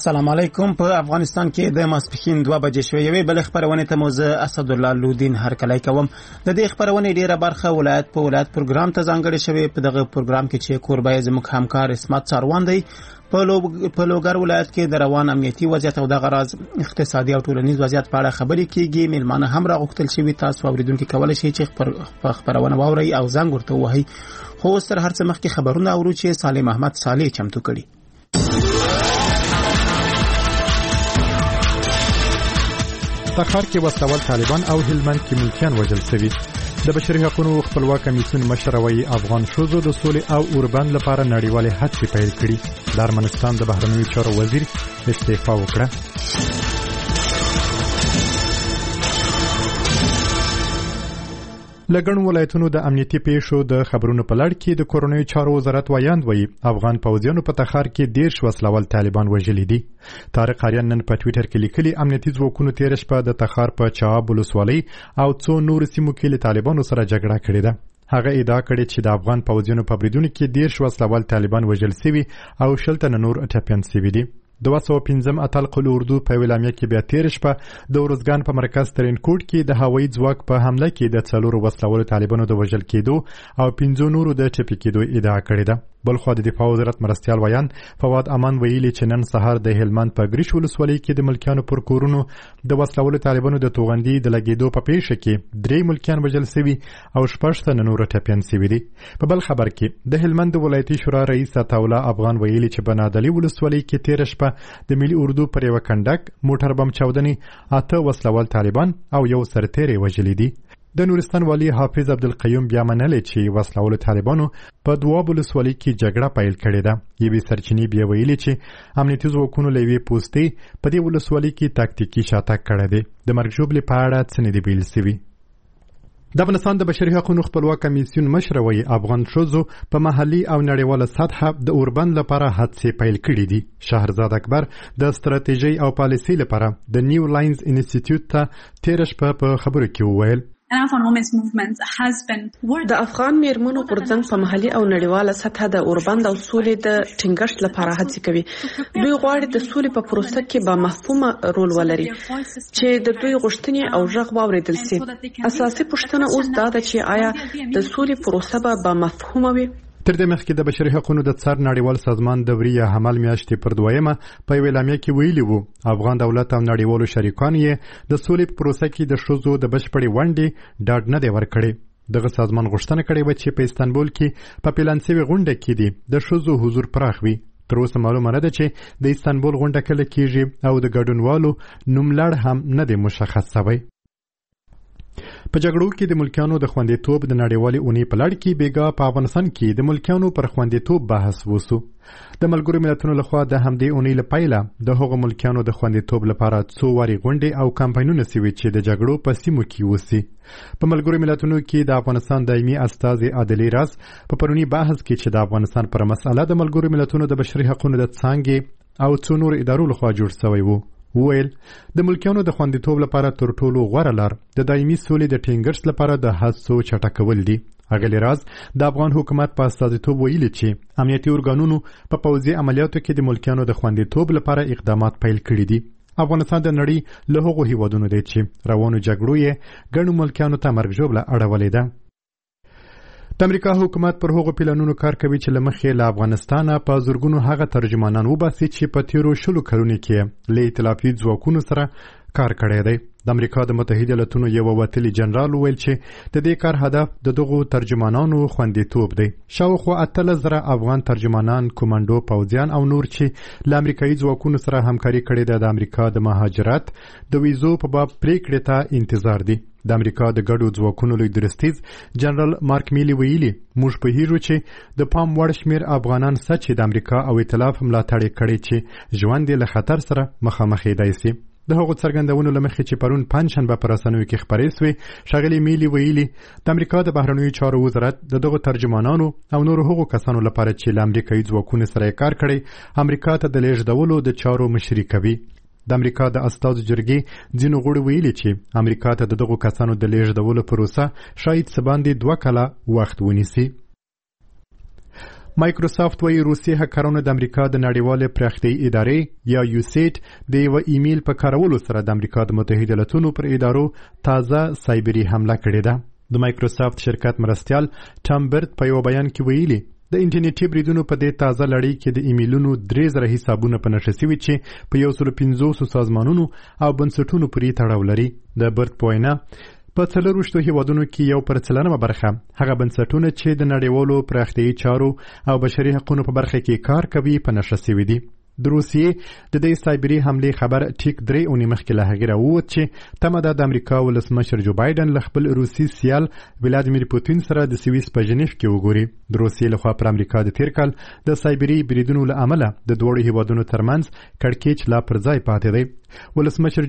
السلام علیکم. په افغانستان کې د ماسپښین 2 بجې شوې یوې بل خبرونه ته موزه اسدالله لودین هرکلی کوم. د دې خبرونه ډیره برخه ولایت په ولایت پروګرام ته ځانګړې شوې. په دغه پروګرام کې چې کوربه زموږ همکار اسمت څاروان دی په لوګر ولایت کې د روان امنیتي وضعیت او د غراض اقتصادي او ټولنیز وضعیت په اړه خبرې کیږي. میلمانه هم راغوښتل شوي. تاسو اوریدونکو کولای شئ چې خبرونه واورئ او زنګ ورته ووهئ. خو تر هر څه مخکې خبرونه اورو چې سالم احمد صالح چمتو کړي. تخار کې وسلوال طالبان او هلمند کې ملکیان وژل شوي. د بشري حقوقو خپلواک کمیسیون مشر وایي افغان ښځو د سولې او اوربند لپاره نړیوالې هڅې پیل کړي. د ارمنستان د بهرنیو چارو وزیر استعفا وکړه. لګڼ ولایتونو د امنیتي پیښو د خبرونو په لړ کې د کورنیو چارو وزارت وایاند وایي افغان پوځیانو په تخار کې 10 وسلوال طالبان وژلي دي. طارق اریان نن په ټویټر کې لیکلي امنیتي ځواکونو تیر شپه د تخار په چاب ولسوالۍ او څو نور سیمو کې له طالبانو سره جګړه کړې ده. هغه ادعا کړې چې د افغان پوځیانو په بریدونو کې 10 وسلوال طالبان وژل شوي او 10 نور ټپيان شوي دي. 215 اتل قل اردو په ویلامیا کې بیا تیر شپه د اورزګان په مرکز ترینکوټ کې د هوایي ځواک په حمله کې د 4 وسلوالو طالبانو د وژل کېدو او 15 نورو د ټپي کېدو ادعا کړې ده. بلخو د دفاع وزارت مرستيال ویان فواد امان ویلي چې نن سهار د هلمند په ګریش ولسوالۍ کې د ملکیانو پر کورونو د وسلوالو طالبانو د توغندي د لګیدو په پیښه کې 3 ملکیان وژل شوي او 6 نور ټپيان شوي دي. په بل خبر کې د هلمند ولایتي شورا رئیس عطاوله افغان ویلي چې بنادلی ولسوالۍ کې تیر شپه د ملي اردو پر یو کندک موټر بم چاودنې 8 وسلوال طالبان او یو سرتیری وژلي دي. د نورستان والی حافظ عبدالقیوم بیا منلې چې وسلوالو طالبانو په دواب ولسوالۍ کې جګړه پیل کړې ده. یوې سرچینې بیا ویلي چې امنیتي ځواکونو له یوې پوستې په دې ولسوالۍ کې تاکتیکي شاتګ کړی دی. د مرګ ژوبلې په اړه څه نه دي ویل شوي. د افغانستان د بشري حقوقو خپلواک کمیسیون مشر وایي افغان ښځو په محلي او نړیواله سطحه د اوربند لپاره هڅې پیل کړې دي. شهرزاد اکبر د ستراتیژي او پالیسي لپاره د نیو لاینز انسټیټیوټ ته تیر شپه په خبرو کې وویل د افغان میرمنو غورځنګ په محلي او نړیواله سطحه د اوربند او سولې د ټینګښت لپاره هڅې کوي. دوی غواړي د سولې په پروسه کې با مفهومه رول ولري چې د دوی غوښتنې او غږ واوریدل شي. اساسي پوښتنه اوس دا ده چې آیا د سولې پروسه به با مفهومه وي؟ تر دې مخکې د بشري حقوقو د څار نړیوال سازمان دوري حمل میاشتې پر 2مه په ویلامیا کې ویلي وو افغان دولت او نړیوالو شریکانو یې د سولې په پروسه کې د ښځو د بشپړې ونډې ډاډ نه دی ورکړی. دغه سازمان غوښتنه کړې وه چې په استانبول کې په پلان شوې غونډه کې دی د ښځو حضور پراخ وي. تر اوسه معلومه نه ده چې د استانبول غونډه کله کېږي او د ګډونوالو نوملړ هم نه دی مشخص شوی. په جګړو کې د ملکیانو د خوندیتوب د نړیوالې اونۍ په لړ کې بیګا په افغانستان کې د ملکیانو پر خوندیتوب بحث وسو. د ملګرو ملتونو لخوا د همدې اونۍ لپاره د هغو ملکیانو د خوندیتوب لپاره څو واري غونډې او کمپاینونه شوي چې د جګړو په سیمو کې وسی. په ملګرو ملتونو کې د افغانستان دایمي استازي عادلي راز په پرونی بحث کې چې د افغانستان پر مسله د ملګرو ملتونو د بشري حقوقو د څانګې او څو نور ادارو لخوا جوړ شوی وو ویل د ملکیانو د خوندیتوب لپاره تر ټولو غوره لار د دایمي سولې د ټینګښت لپاره د هڅو چټکول دي. اغلی راز د افغان حکومت په استازیتوب ویلي چې امنیتي ارګانونو په پوځي عملیاتو کې د ملکیانو د خوندیتوب لپاره اقدامات پیل کړي دي. افغانستان د نړۍ له هغو هیوادونو دی چې روانو جګړو یې ګڼو ملکیانو ته مرګ ژوبله اړولې ده. د امریکا حکومت پر هغو پلانونو کار کوي چې له مخې له افغانستانه په زرګونو هغه ترجمانان وباسي چې په تیرو 10 کلونو کې له ائتلافي ځواکونو سره کار کړی دی. د امریکا د متحده ایالاتونو یو وتلی جنرال ویل چې د دې کار هدف د دغو ترجمانانو خوندیتوب دی. شاوخوا 18,000 افغان ترجمانان، کومانډو پوځیان او نور چې له امریکایي ځواکونو سره همکاري کړې ده د امریکا د مهاجرت د ویزو په باب پریکړې ته انتظار دي. د امریکا د ګډو ځواکونو لوی درستیز جنرال مارک میلی ویلي موږ پوهیږو چې د پام وړ شمېر افغانان سه چې د امریکا او ائتلاف ملاتړ یې کړی چې ژوند یې له خطر سره مخامخ کېدای شي. د هغو څرګندونو له مخې چې پرون پنجشنبه په رسنیو کې خپرې سوې ښاغلي میلی ویلي د امریکا د بهرنیو چارو وزارت د دغو ترجمانانو او نورو هغو کسانو لپاره چې له امریکایي ځواکونو سره یې کار کړی امریکا ته د لیږدولو د چارو مشري کوي. د امریکا د استازو جرګې ځینو غړو ویلي چې امریکا ته د دغو کسانو د لیږدولو پروسه شاید څه باندې 2 کاله وخت ونیسي. مایکروسافت وایي روسي هکرانو د امریکا د نړیوالې پراختیایي ادارې یا یوسیټ د یو ایمیل په کارولو سره د امریکا د متحده ایالاتونو پر ادارو تازه سایبري حمله کړې ده. د مایکروسافت شرکت مرستیال ټام برت په یو بیان کې ویلي د انټرنیټي بریدونو په دې تازه لړۍ کې د ایمیلونو 3000 حسابونه په نښه شوي چې په 150 سازمانونو او بنسټونو پورې تړاو لري. د برت په وینا په 40 هیوادونو کې 1% برخه هغه بنسټونه چې د نړیوالو پراختیایي چارو او بشري حقوقو په برخه کې کار کوي په نښه شوي دي. د روسیې د دې سایبري حملې خبر ټیک 3 اونۍ مخکې له هغې راووت چې تمه ده د امریکا ولسمشر جو بایدن له خپل روسي سیال ولادیمیر پوتین سره د سویس په ژنیف کې وګوري. د روسیې لخوا پر امریکا د تیر کال د سایبري بریدونو له امله د دوړو هیوادونو ترمنځ کړکېچ لا پر ځای پاتې دی. ولسمشر